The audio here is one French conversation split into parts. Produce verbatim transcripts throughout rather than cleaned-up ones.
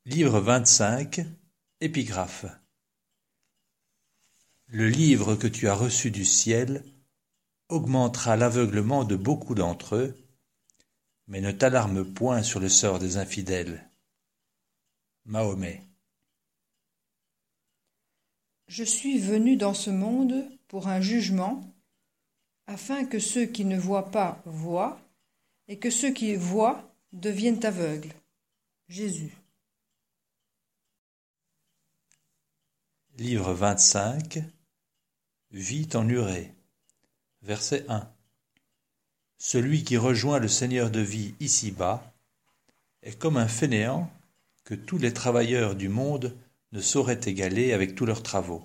Livre vingt-cinq, épigraphe. Le livre que tu as reçu du ciel augmentera l'aveuglement de beaucoup d'entre eux, mais ne t'alarme point sur le sort des infidèles. Mahomet. Je suis venu dans ce monde pour un jugement, afin que ceux qui ne voient pas voient, et que ceux qui voient deviennent aveugles. Jésus. Livre vingt-cinq, Vie en Urée. Verset un. Celui qui rejoint le Seigneur de vie ici-bas est comme un fainéant que tous les travailleurs du monde ne sauraient égaler avec tous leurs travaux.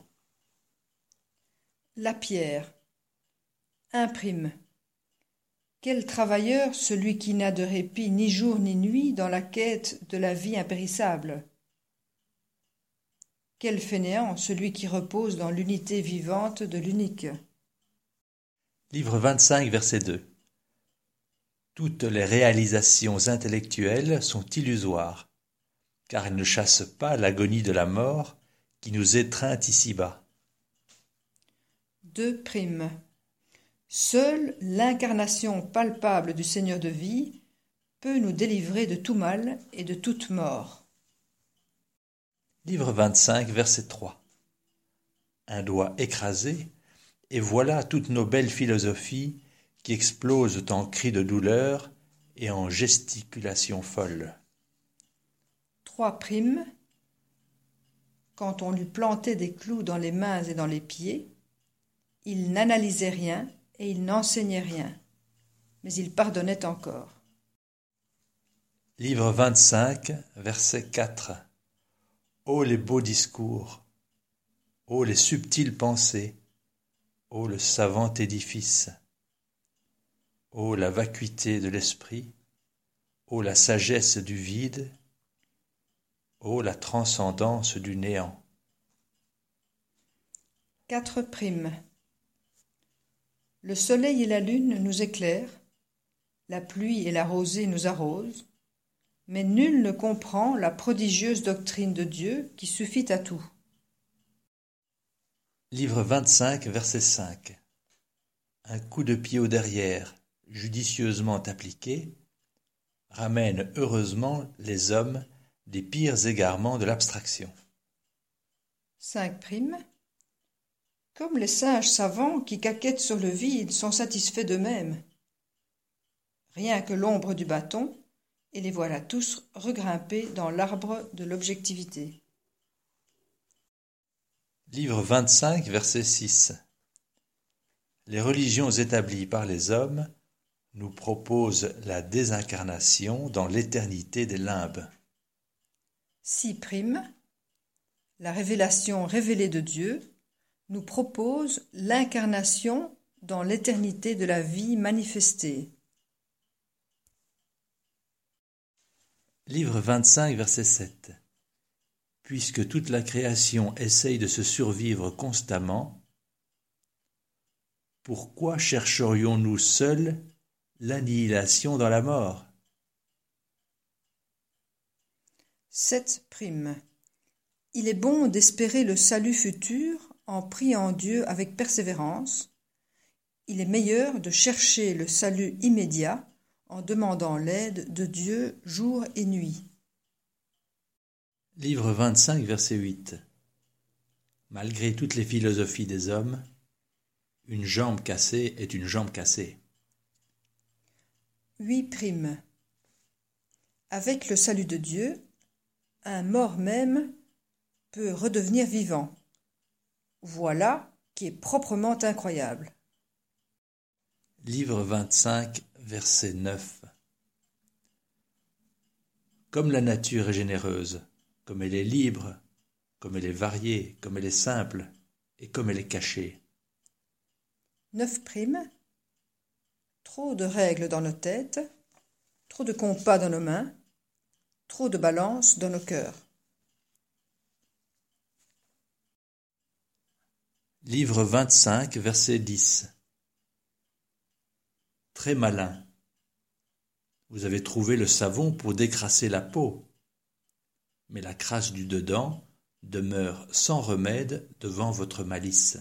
La pierre. Imprime. Quel travailleur celui qui n'a de répit ni jour ni nuit dans la quête de la vie impérissable. Quel fainéant celui qui repose dans l'unité vivante de l'unique. Livre vingt-cinq, verset deux. Toutes les réalisations intellectuelles sont illusoires, car elles ne chassent pas l'agonie de la mort qui nous étreint ici-bas. deux prime. Seule l'incarnation palpable du Seigneur de vie peut nous délivrer de tout mal et de toute mort. Livre vingt-cinq, verset trois. Un doigt écrasé, et voilà toutes nos belles philosophies qui explosent en cris de douleur et en gesticulations folles. trois prime. Quand on lui plantait des clous dans les mains et dans les pieds, il n'analysait rien et il n'enseignait rien, mais il pardonnait encore. Livre vingt-cinq, verset quatre. Ô les beaux discours, ô les subtiles pensées, ô le savant édifice, ô la vacuité de l'esprit, ô la sagesse du vide, ô la transcendance du néant. quatre prime. Le soleil et la lune nous éclairent, la pluie et la rosée nous arrosent, mais nul ne comprend la prodigieuse doctrine de Dieu qui suffit à tout. Livre vingt-cinq, verset cinq. Un coup de pied au derrière, judicieusement appliqué, ramène heureusement les hommes des pires égarements de l'abstraction. cinq prime. Comme les singes savants qui caquettent sur le vide sont satisfaits d'eux-mêmes. Rien que l'ombre du bâton, et les voilà tous regrimpés dans l'arbre de l'objectivité. Livre vingt-cinq, verset six. Les religions établies par les hommes nous proposent la désincarnation dans l'éternité des limbes. six prime. La révélation révélée de Dieu nous propose l'incarnation dans l'éternité de la vie manifestée. Livre vingt-cinq, verset sept. Puisque toute la création essaye de se survivre constamment, pourquoi chercherions-nous seuls l'annihilation dans la mort? sept prime. Il est bon d'espérer le salut futur en priant Dieu avec persévérance. Il est meilleur de chercher le salut immédiat en demandant l'aide de Dieu jour et nuit. Livre vingt-cinq, verset huit. Malgré toutes les philosophies des hommes, une jambe cassée est une jambe cassée. huit prime. Avec le salut de Dieu, un mort même peut redevenir vivant. Voilà qui est proprement incroyable. Livre vingt-cinq, verset neuf. Comme la nature est généreuse, comme elle est libre, comme elle est variée, comme elle est simple, et comme elle est cachée. neuf prime. Trop de règles dans nos têtes, trop de compas dans nos mains, trop de balance dans nos cœurs. Livre vingt-cinq, verset dix. Très malin. Vous avez trouvé le savon pour décrasser la peau. mais la crasse du dedans demeure sans remède devant votre malice.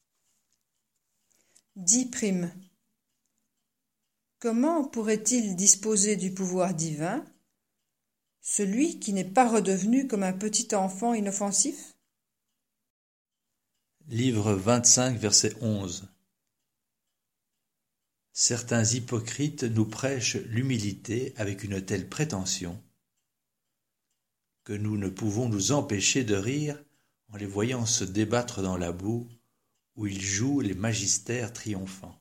dix prime. Comment pourrait-il disposer du pouvoir divin, celui qui n'est pas redevenu comme un petit enfant inoffensif? Livre vingt-cinq, verset onze. Certains hypocrites nous prêchent l'humilité avec une telle prétention que nous ne pouvons nous empêcher de rire en les voyant se débattre dans la boue où ils jouent les magistères triomphants.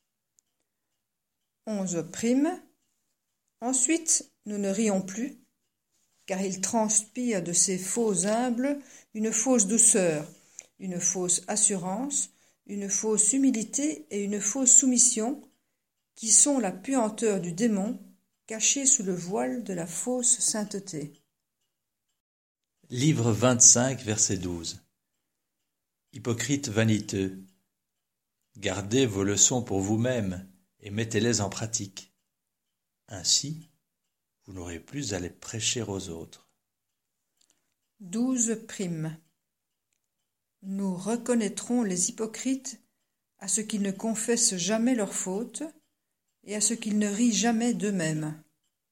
onze prime. Ensuite, nous ne rions plus, car il transpire de ces faux humbles une fausse douceur, une fausse assurance, une fausse humilité et une fausse soumission, qui sont la puanteur du démon cachée sous le voile de la fausse sainteté. Livre vingt-cinq, verset douze. Hypocrites vaniteux, gardez vos leçons pour vous-mêmes et mettez-les en pratique. Ainsi, vous n'aurez plus à les prêcher aux autres. douze prime. Nous reconnaîtrons les hypocrites à ce qu'ils ne confessent jamais leurs fautes et à ce qu'ils ne rient jamais d'eux-mêmes.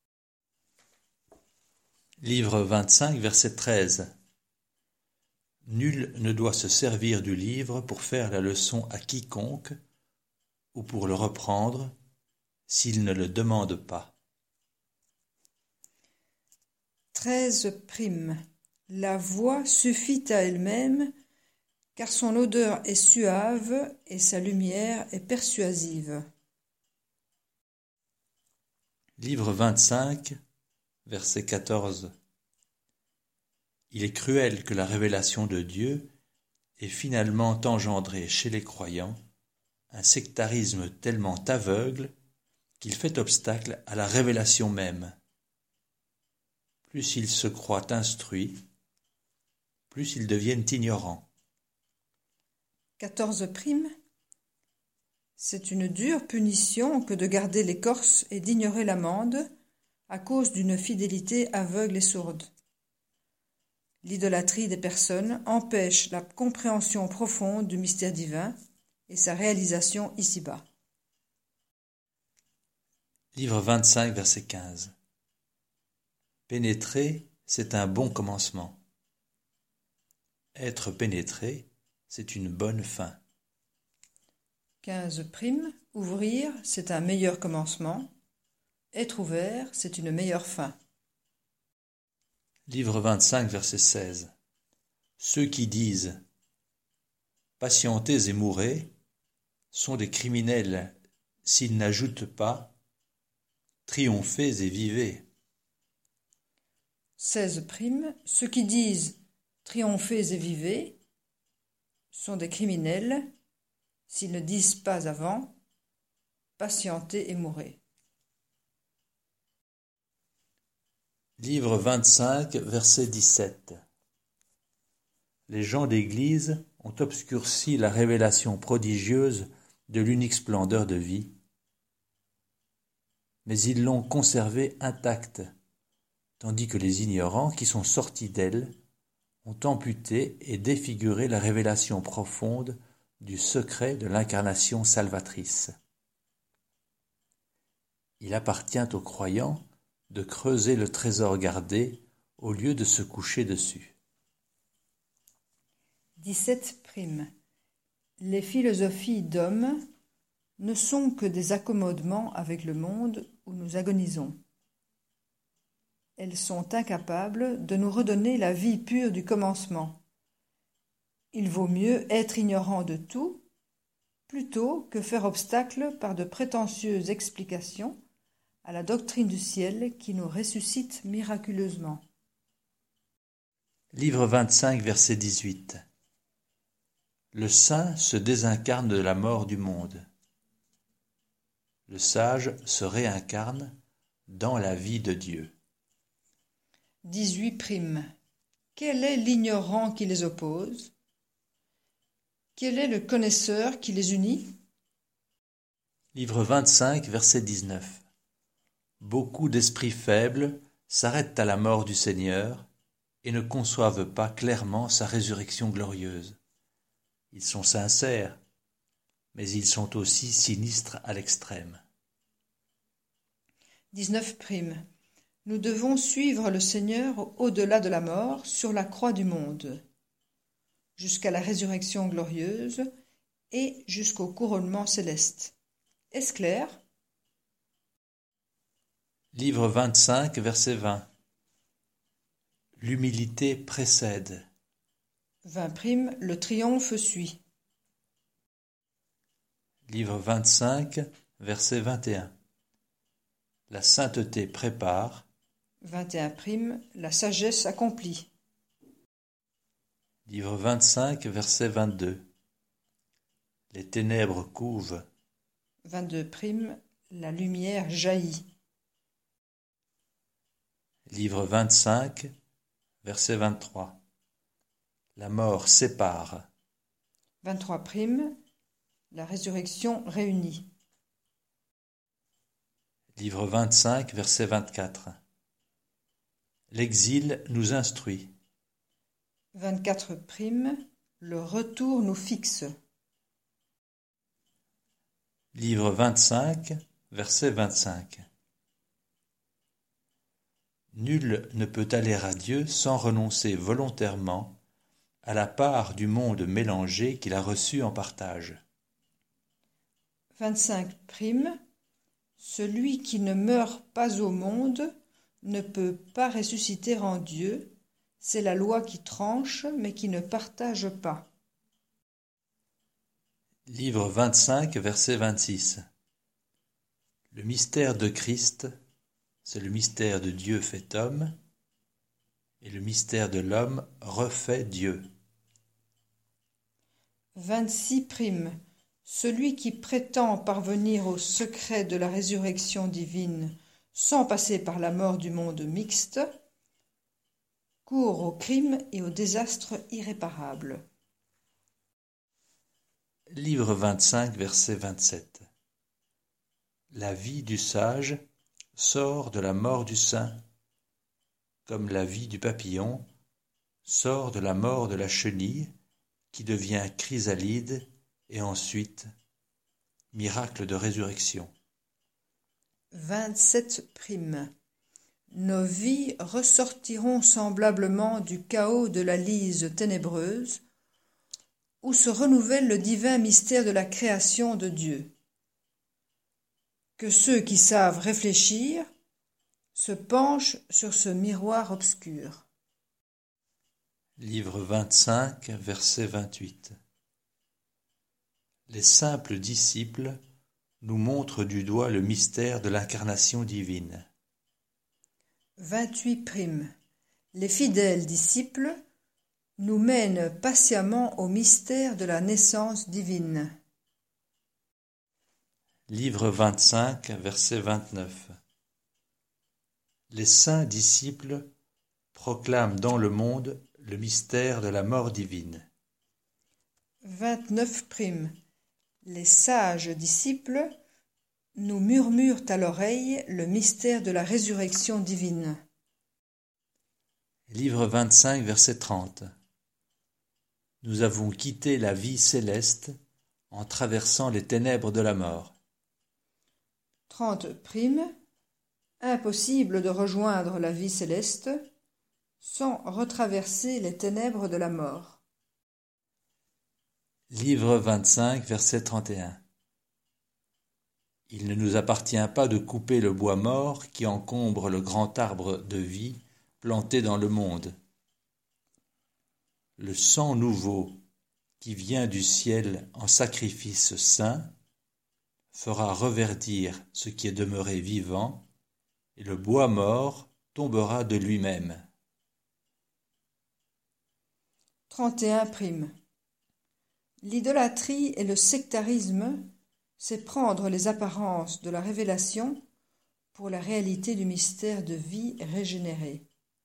Livre vingt-cinq, verset treize. Nul ne doit se servir du livre pour faire la leçon à quiconque ou pour le reprendre s'il ne le demande pas. treize prime. La voix suffit à elle-même, car son odeur est suave et sa lumière est persuasive. Livre vingt-cinq, verset quatorze. Il est cruel que la révélation de Dieu ait finalement engendré chez les croyants un sectarisme tellement aveugle qu'il fait obstacle à la révélation même. Plus ils se croient instruits, plus ils deviennent ignorants. quatorze prime. C'est une dure punition que de garder l'écorce et d'ignorer l'amande à cause d'une fidélité aveugle et sourde. L'idolâtrie des personnes empêche la compréhension profonde du mystère divin et sa réalisation ici-bas. Livre vingt-cinq, verset quinze. Pénétrer, c'est un bon commencement. Être pénétré, c'est une bonne fin. quinze prime. Ouvrir, c'est un meilleur commencement. Être ouvert, c'est une meilleure fin. Livre vingt-cinq, verset seize. Ceux qui disent « Patientez et mourrez » sont des criminels s'ils n'ajoutent pas « Triomphez et vivez ». seize prime. Ceux qui disent « Triomphez et vivez » sont des criminels s'ils ne disent pas avant « Patientez et mourrez ». Livre vingt-cinq, verset dix-sept. Les gens d'Église ont obscurci la révélation prodigieuse de l'unique splendeur de vie, mais ils l'ont conservée intacte, tandis que les ignorants qui sont sortis d'elle ont amputé et défiguré la révélation profonde du secret de l'incarnation salvatrice. Il appartient aux croyants de creuser le trésor gardé au lieu de se coucher dessus. dix-sept prime. Les philosophies d'hommes ne sont que des accommodements avec le monde où nous agonisons. Elles sont incapables de nous redonner la vie pure du commencement. Il vaut mieux être ignorant de tout plutôt que faire obstacle par de prétentieuses explications à la doctrine du ciel qui nous ressuscite miraculeusement. Livre vingt-cinq, verset dix-huit. Le saint se désincarne de la mort du monde. Le sage se réincarne dans la vie de Dieu. dix-huit prime. Quel est l'ignorant qui les oppose? Quel est le connaisseur qui les unit? Livre vingt-cinq, verset dix-neuf. Beaucoup d'esprits faibles s'arrêtent à la mort du Seigneur, et ne conçoivent pas clairement sa résurrection glorieuse. Ils sont sincères, mais ils sont aussi sinistres à l'extrême. dix-neuf. Nous devons suivre le Seigneur au-delà de la mort, sur la croix du monde, jusqu'à la résurrection glorieuse et jusqu'au couronnement céleste. Est-ce clair? Livre vingt-cinq, verset vingt. L'humilité précède. vingt. Le triomphe suit. Livre vingt-cinq, verset vingt et un. La sainteté prépare. vingt et un. La sagesse accomplit. Livre vingt-cinq, verset vingt-deux. Les ténèbres couvent. vingt-deux. La lumière jaillit. Livre vingt-cinq, verset vingt-trois. La mort sépare. vingt-trois. La résurrection réunit. Livre vingt-cinq, verset vingt-quatre. L'exil nous instruit. vingt-quatre. Le retour nous fixe. Livre vingt-cinq, verset vingt-cinq. Nul ne peut aller à Dieu sans renoncer volontairement à la part du monde mélangé qu'il a reçu en partage. vingt-cinq. Celui qui ne meurt pas au monde ne peut pas ressusciter en Dieu. C'est la loi qui tranche, mais qui ne partage pas. Livre vingt-cinq, verset vingt-six. Le mystère de Christ, c'est le mystère de Dieu fait homme, et le mystère de l'homme refait Dieu. vingt-six. Celui qui prétend parvenir au secret de la résurrection divine sans passer par la mort du monde mixte court au crime et au désastre irréparable. Livre vingt-cinq, verset vingt-sept. La vie du sage sort de la mort du saint, comme la vie du papillon sort de la mort de la chenille, qui devient chrysalide et ensuite miracle de résurrection. vingt-sept. Nos vies ressortiront semblablement du chaos de la lise ténébreuse, où se renouvelle le divin mystère de la création de Dieu. Que ceux qui savent réfléchir se penchent sur ce miroir obscur. Livre vingt-cinq, verset vingt-huit. Les simples disciples nous montrent du doigt le mystère de l'incarnation divine. vingt-huit. Les fidèles disciples nous mènent patiemment au mystère de la naissance divine. Livre vingt-cinq, verset vingt-neuf. Les saints disciples proclament dans le monde le mystère de la mort divine. vingt-neuf. Les sages disciples nous murmurent à l'oreille le mystère de la résurrection divine. Livre vingt-cinq, verset trente. Nous avons quitté la vie céleste en traversant les ténèbres de la mort. trente. Impossible de rejoindre la vie céleste sans retraverser les ténèbres de la mort. Livre vingt-cinq, verset trente et un. Il ne nous appartient pas de couper le bois mort qui encombre le grand arbre de vie planté dans le monde. Le sang nouveau qui vient du ciel en sacrifice saint fera reverdir ce qui est demeuré vivant, et le bois mort tombera de lui-même. trente et un. L'idolâtrie et le sectarisme, c'est prendre les apparences de la révélation pour la réalité du mystère de vie régénérée.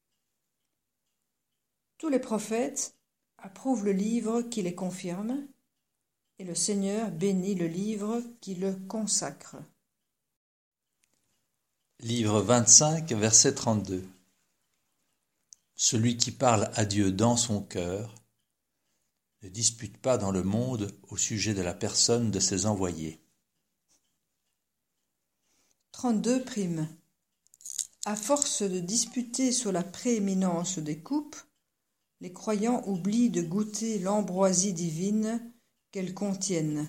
Tous les prophètes approuvent le livre qui les confirme, et le Seigneur bénit le livre qui le consacre. Livre vingt-cinq, verset trente-deux. Celui qui parle à Dieu dans son cœur ne dispute pas dans le monde au sujet de la personne de ses envoyés. trente-deux. À force de disputer sur la prééminence des coupes, les croyants oublient de goûter l'ambroisie divine qu'elles contiennent.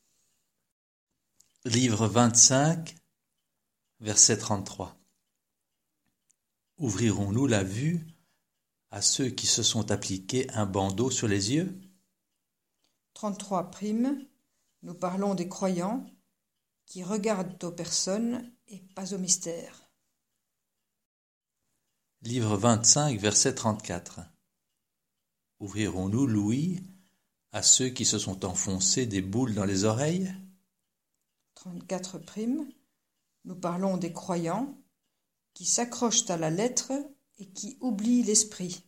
Livre vingt-cinq, verset trente-trois. Ouvrirons-nous la vue à ceux qui se sont appliqués un bandeau sur les yeux? trente-trois. Nous parlons des croyants qui regardent aux personnes et pas au mystère. Livre vingt-cinq, verset trente-quatre. Ouvrirons-nous l'ouïe à ceux qui se sont enfoncés des boules dans les oreilles? trente-quatre. Nous parlons des croyants qui s'accrochent à la lettre et qui oublient l'esprit.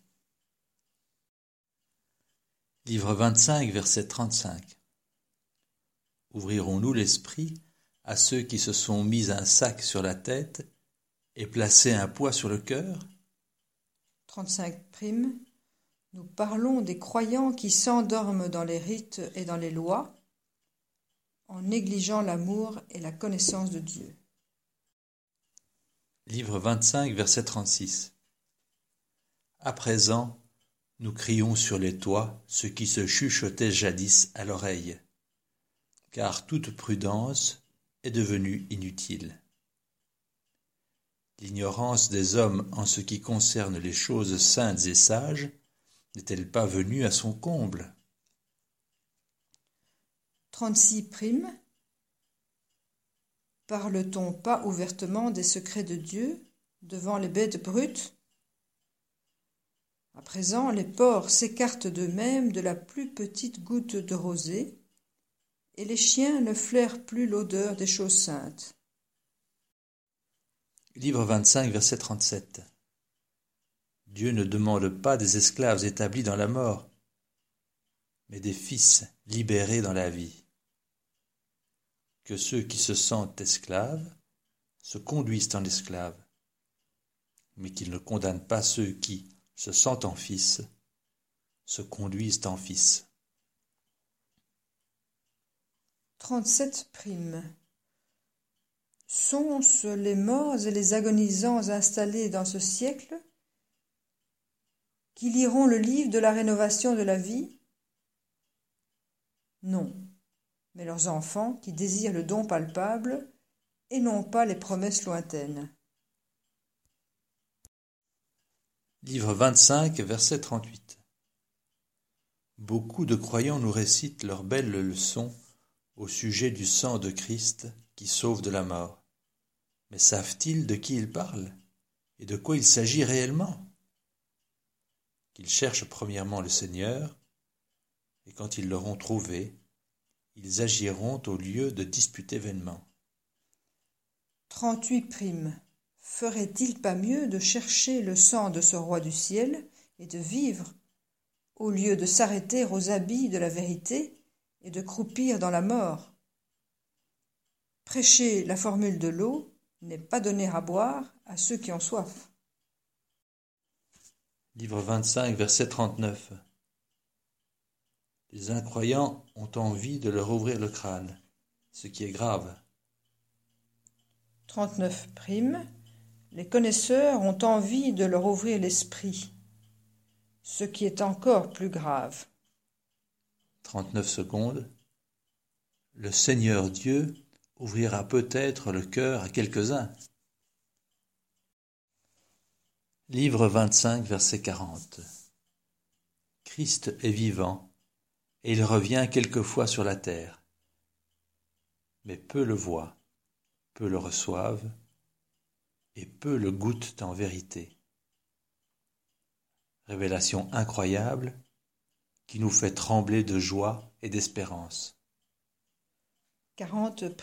Livre vingt-cinq, verset trente-cinq. Ouvrirons-nous l'esprit à ceux qui se sont mis un sac sur la tête et placé un poids sur le cœur? trente-cinq. Nous parlons des croyants qui s'endorment dans les rites et dans les lois, en négligeant l'amour et la connaissance de Dieu. Livre vingt-cinq, verset trente-six. À présent, nous crions sur les toits ce qui se chuchotait jadis à l'oreille, car toute prudence est devenue inutile. L'ignorance des hommes en ce qui concerne les choses saintes et sages n'est-elle pas venue à son comble? trente-six. Parle-t-on pas ouvertement des secrets de Dieu devant les bêtes brutes? À présent, les porcs s'écartent d'eux-mêmes de la plus petite goutte de rosée, et les chiens ne flairent plus l'odeur des choses saintes. Livre vingt-cinq, verset trente-sept. Dieu ne demande pas des esclaves établis dans la mort, mais des fils libérés dans la vie. Que ceux qui se sentent esclaves se conduisent en esclaves, mais qu'ils ne condamnent pas ceux qui, se sentant fils, se conduisent en fils. trente-sept. Sont-ce les morts et les agonisants installés dans ce siècle qui liront le livre de la rénovation de la vie? Non, mais leurs enfants qui désirent le don palpable et non pas les promesses lointaines. Livre vingt-cinq, verset trente-huit. Beaucoup de croyants nous récitent leurs belles leçons au sujet du sang de Christ qui sauve de la mort. Mais savent-ils de qui ils parlent et de quoi il s'agit réellement? Qu'ils cherchent premièrement le Seigneur, et quand ils l'auront trouvé, ils agiront au lieu de disputer vainement. trente-huit. Ferait-il pas mieux de chercher le sang de ce roi du ciel et de vivre, au lieu de s'arrêter aux habits de la vérité et de croupir dans la mort? Prêcher la formule de l'eau n'est pas donner à boire à ceux qui ont soif. Livre vingt-cinq, verset trente-neuf. Les incroyants ont envie de leur ouvrir le crâne, ce qui est grave. trente-neuf. Les connaisseurs ont envie de leur ouvrir l'esprit, ce qui est encore plus grave. trente-neuf secondes. Le Seigneur Dieu ouvrira peut-être le cœur à quelques-uns. Livre vingt-cinq, verset quarante. Christ est vivant, et il revient quelquefois sur la terre. Mais peu le voient, peu le reçoivent, et peu le goûtent en vérité. Révélation incroyable qui nous fait trembler de joie et d'espérance. quarante.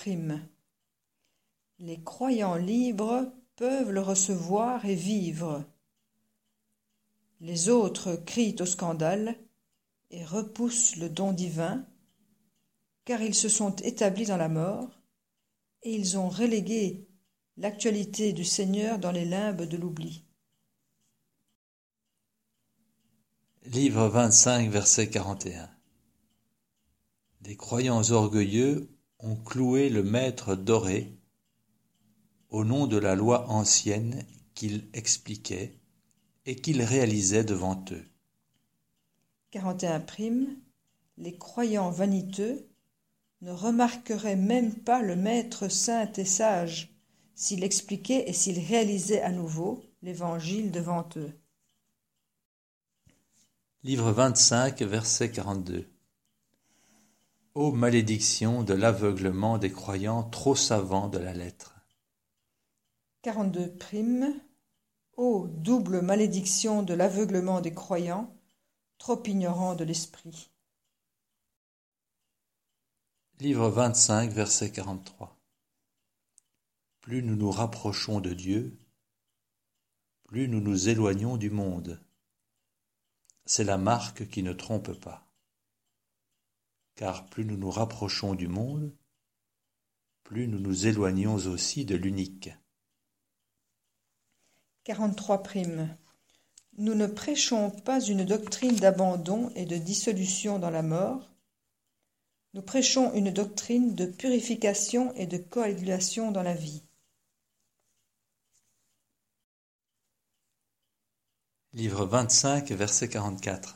Les croyants libres peuvent le recevoir et vivre. Les autres crient au scandale et repoussent le don divin, car ils se sont établis dans la mort et ils ont relégué l'actualité du Seigneur dans les limbes de l'oubli. Livre vingt-cinq, verset quarante et un. Les croyants orgueilleux ont cloué le maître doré au nom de la loi ancienne qu'il expliquait et qu'il réalisait devant eux. quarante et un prime. Les croyants vaniteux ne remarqueraient même pas le maître saint et sage s'il expliquait et s'il réalisait à nouveau l'évangile devant eux. Livre vingt-cinq, verset quarante-deux. Ô malédiction de l'aveuglement des croyants trop savants de la lettre. quarante-deux prime. Ô double malédiction de l'aveuglement des croyants trop ignorants de l'esprit. Livre vingt-cinq, verset quarante-trois. Plus nous nous rapprochons de Dieu, plus nous nous éloignons du monde. C'est la marque qui ne trompe pas. Car plus nous nous rapprochons du monde, plus nous nous éloignons aussi de l'unique. quarante-trois prime. Nous ne prêchons pas une doctrine d'abandon et de dissolution dans la mort. Nous prêchons une doctrine de purification et de coagulation dans la vie. Livre vingt-cinq, verset quarante-quatre.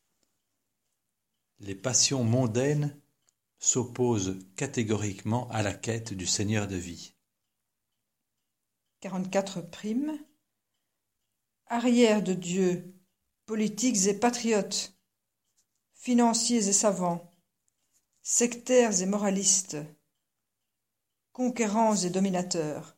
Les passions mondaines s'opposent catégoriquement à la quête du Seigneur de vie. quarante-quatre prime. Arrière de Dieu, politiques et patriotes, financiers et savants, sectaires et moralistes, conquérants et dominateurs.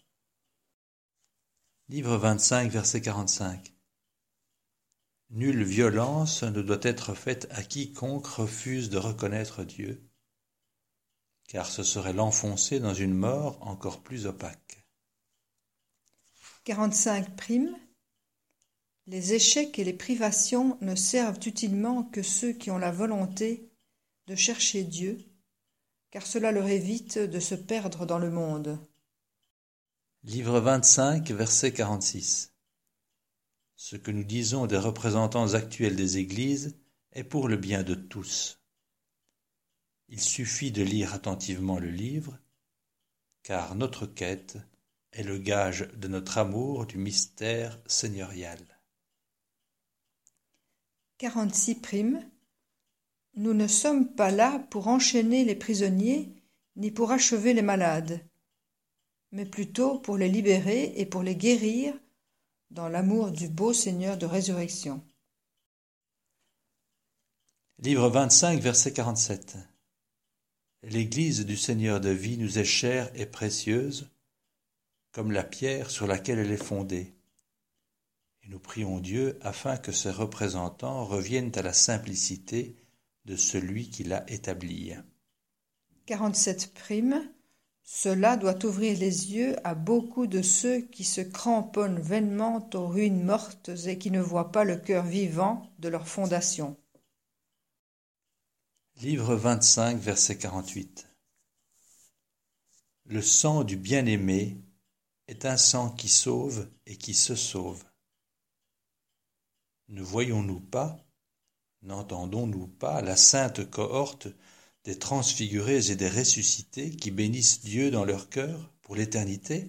Livre vingt-cinq, verset quarante-cinq. Nulle violence ne doit être faite à quiconque refuse de reconnaître Dieu, car ce serait l'enfoncer dans une mort encore plus opaque. quarante-cinq prime. Les échecs et les privations ne servent utilement que ceux qui ont la volonté de chercher Dieu, car cela leur évite de se perdre dans le monde. Livre vingt-cinq, verset quarante-six. Ce que nous disons des représentants actuels des Églises est pour le bien de tous. Il suffit de lire attentivement le livre, car notre quête est le gage de notre amour du mystère seigneurial. quarante-six prime. Nous ne sommes pas là pour enchaîner les prisonniers ni pour achever les malades, mais plutôt pour les libérer et pour les guérir dans l'amour du beau Seigneur de résurrection. Livre vingt-cinq, verset quarante-sept. L'Église du Seigneur de vie nous est chère et précieuse, comme la pierre sur laquelle elle est fondée. Et nous prions Dieu afin que ses représentants reviennent à la simplicité de celui qui l'a établie. quarante-sept prime. Cela doit ouvrir les yeux à beaucoup de ceux qui se cramponnent vainement aux ruines mortes et qui ne voient pas le cœur vivant de leur fondation. Livre vingt-cinq, verset quarante-huit. Le sang du bien-aimé est un sang qui sauve et qui se sauve. Ne voyons-nous pas, n'entendons-nous pas la sainte cohorte des transfigurés et des ressuscités qui bénissent Dieu dans leur cœur pour l'éternité?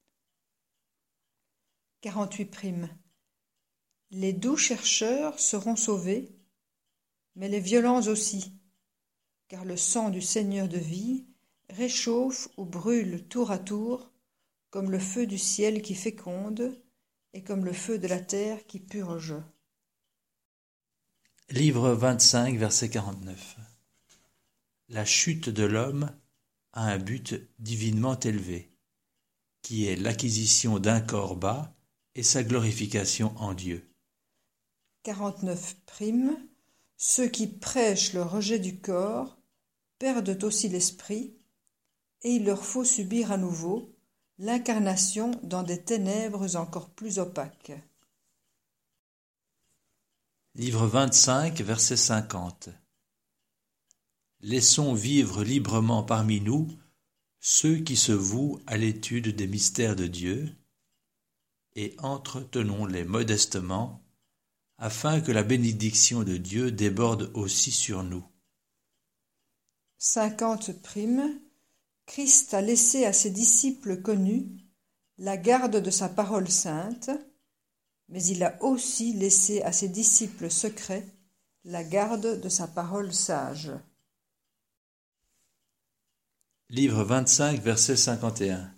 quarante-huit prime. Les doux chercheurs seront sauvés, mais les violents aussi, car le sang du Seigneur de vie réchauffe ou brûle tour à tour, comme le feu du ciel qui féconde et comme le feu de la terre qui purge. Livre vingt-cinq, verset quarante-neuf. La chute de l'homme a un but divinement élevé, qui est l'acquisition d'un corps bas et sa glorification en Dieu. quarante-neuf prime. Ceux qui prêchent le rejet du corps perdent aussi l'esprit, et il leur faut subir à nouveau l'incarnation dans des ténèbres encore plus opaques. Livre vingt-cinq, verset cinquante. Laissons vivre librement parmi nous ceux qui se vouent à l'étude des mystères de Dieu, et entretenons-les modestement afin que la bénédiction de Dieu déborde aussi sur nous. cinquante prime. Christ a laissé à ses disciples connus la garde de sa parole sainte, mais il a aussi laissé à ses disciples secrets la garde de sa parole sage. Livre vingt-cinq, verset cinquante et un.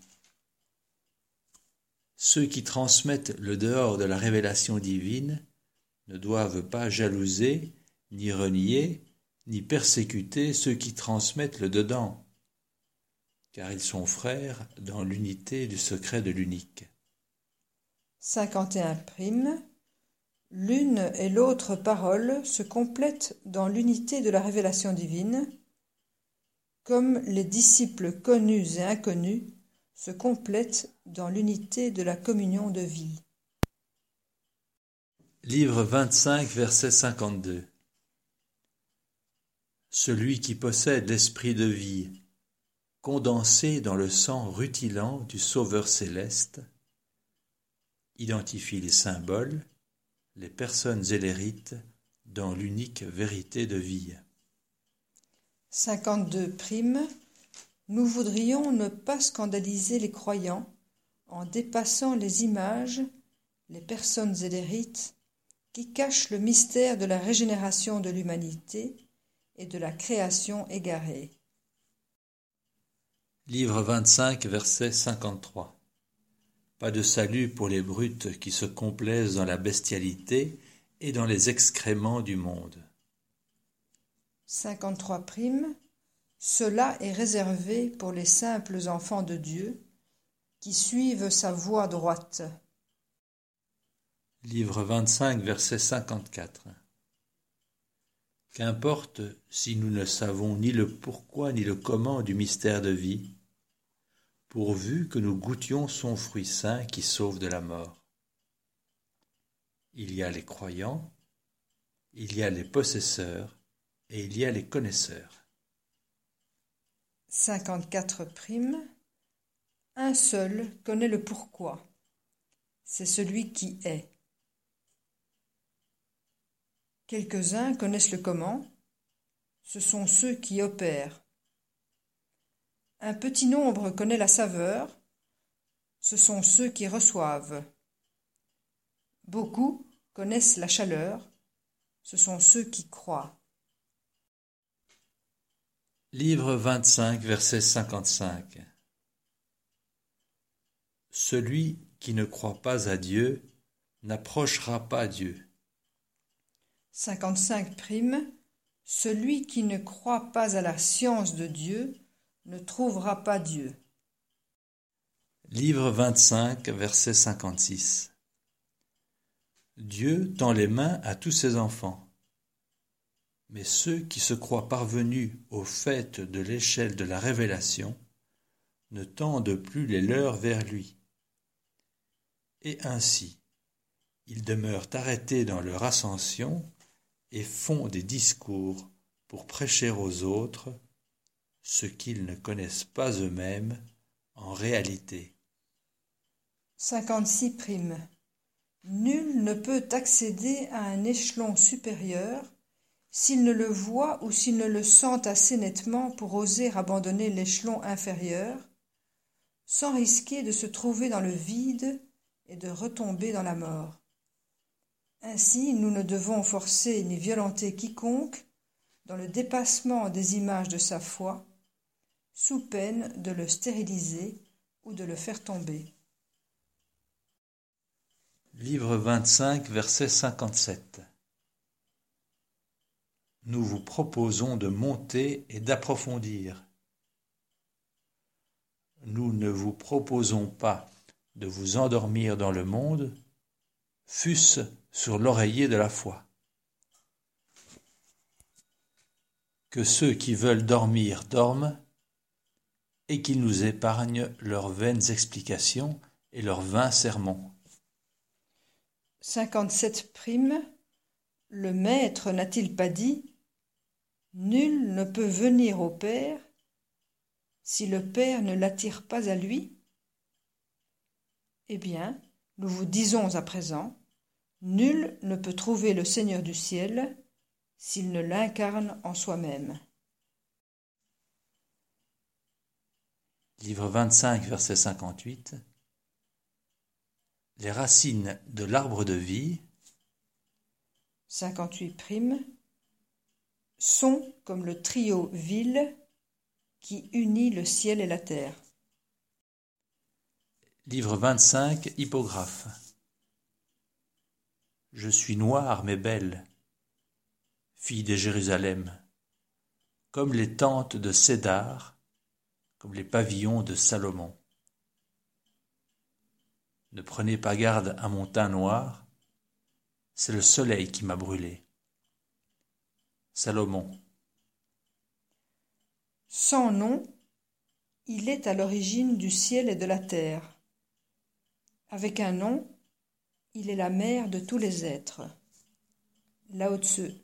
Ceux qui transmettent le dehors de la révélation divine ne doivent pas jalouser, ni renier, ni persécuter ceux qui transmettent le dedans, car ils sont frères dans l'unité du secret de l'unique. cinquante et un prime. L'une et l'autre parole se complètent dans l'unité de la révélation divine, comme les disciples connus et inconnus se complètent dans l'unité de la communion de vie. Livre vingt-cinq, verset cinquante-deux. Celui qui possède l'esprit de vie, condensé dans le sang rutilant du Sauveur céleste, identifie les symboles, les personnes et les rites dans l'unique vérité de vie. cinquante-deux prime. Nous voudrions ne pas scandaliser les croyants en dépassant les images, les personnes et les rites qui cachent le mystère de la régénération de l'humanité et de la création égarée. Livre vingt-cinq, verset cinquante-trois. Pas de salut pour les brutes qui se complaisent dans la bestialité et dans les excréments du monde. cinquante-trois prime. Cela est réservé pour les simples enfants de Dieu qui suivent sa voie droite. Livre vingt-cinq, verset cinquante-quatre. Qu'importe si nous ne savons ni le pourquoi ni le comment du mystère de vie, pourvu que nous goûtions son fruit saint qui sauve de la mort. Il y a les croyants, il y a les possesseurs et il y a les connaisseurs. cinquante-quatre prime. Un seul connaît le pourquoi. C'est celui qui est. Quelques-uns connaissent le comment. Ce sont ceux qui opèrent. Un petit nombre connaît la saveur. Ce sont ceux qui reçoivent. Beaucoup connaissent la chaleur. Ce sont ceux qui croient. Livre vingt-cinq, verset cinquante-cinq. Celui qui ne croit pas à Dieu n'approchera pas Dieu. cinquante-cinq prime. Celui qui ne croit pas à la science de Dieu ne trouvera pas Dieu. Livre vingt-cinq, verset cinquante-six. Dieu tend les mains à tous ses enfants. Mais ceux qui se croient parvenus au fait de l'échelle de la révélation ne tendent plus les leurs vers lui. Et ainsi, ils demeurent arrêtés dans leur ascension et font des discours pour prêcher aux autres ce qu'ils ne connaissent pas eux-mêmes en réalité. cinquante-six prime. Nul ne peut accéder à un échelon supérieur s'il ne le voit ou s'il ne le sent assez nettement pour oser abandonner l'échelon inférieur, sans risquer de se trouver dans le vide et de retomber dans la mort. Ainsi, nous ne devons forcer ni violenter quiconque dans le dépassement des images de sa foi, sous peine de le stériliser ou de le faire tomber. Livre vingt-cinq, verset cinquante-sept. Nous vous proposons de monter et d'approfondir. Nous ne vous proposons pas de vous endormir dans le monde, fût-ce sur l'oreiller de la foi. Que ceux qui veulent dormir dorment, et qu'ils nous épargnent leurs vaines explications et leurs vains sermons. cinquante-sept prime. Le Maître n'a-t-il pas dit « Nul ne peut venir au Père si le Père ne l'attire pas à lui » Eh bien, nous vous disons à présent, Nul ne peut trouver le Seigneur du ciel s'il ne l'incarne en soi-même. Livre vingt-cinq, verset cinquante-huit. Les racines de l'arbre de vie cinquante-huit prime sont comme le trio vil qui unit le ciel et la terre. Livre vingt-cinq, hippographe. Je suis noire mais belle, fille de Jérusalem, comme les tentes de Cédar, comme les pavillons de Salomon. Ne prenez pas garde à mon teint noir, c'est le soleil qui m'a brûlé. Salomon. Sans nom, il est à l'origine du ciel et de la terre. Avec un nom, il est la mère de tous les êtres. Lao Tzu.